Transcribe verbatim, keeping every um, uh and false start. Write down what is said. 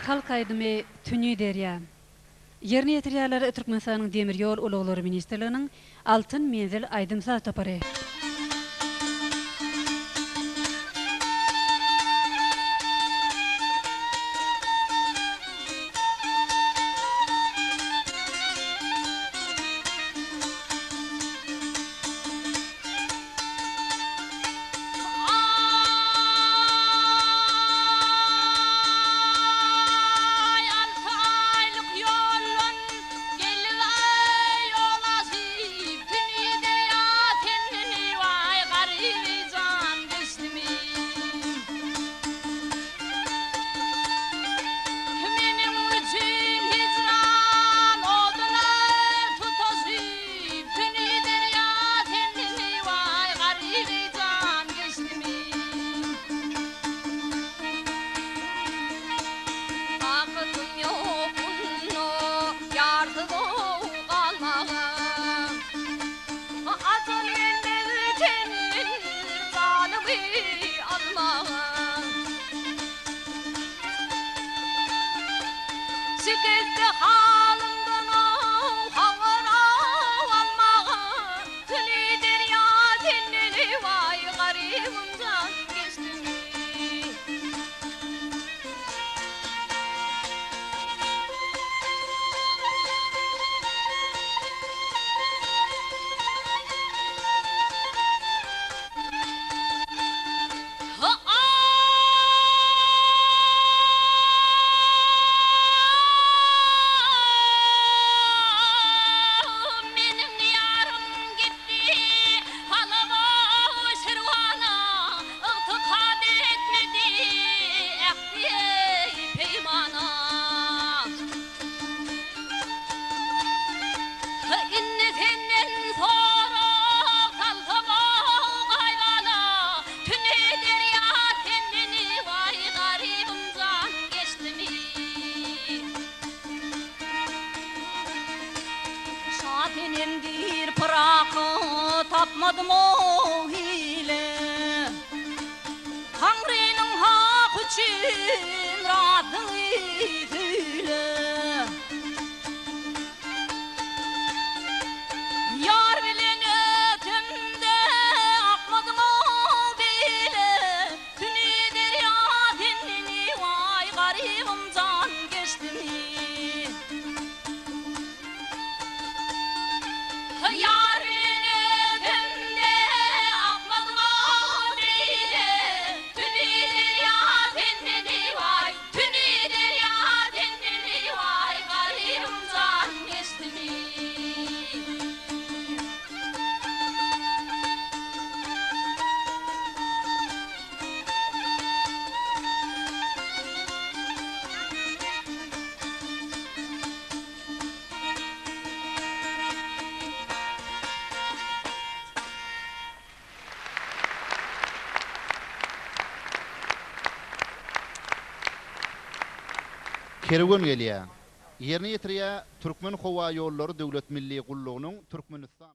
Halk aydımı Tünü Derya. Yerine yetiriyarları Türkmenistan'ın Demir Yol Ulugları Ministerliğinin Altın Menzil Aydımsal Toparı. Sikette halımdan o havara almağa Tüni derya tenneli vay garibimden geçtim Şatinimdir pırakı tapmadım o hile Tanrı'nın hak için rahatını söyle Yar bilen ötümde akmadım o bile Tüni derya dinini vay garibimden geçtim Yar beni öpümde akmadım o bile Tüni derya tennini vay Tüni derya tennini vay garibimden geçtim Kerwen geliyor. Yerine yetiriyor Türkmen Hava Yolları Devlet Milli Kulluğu'nun Türkmenistan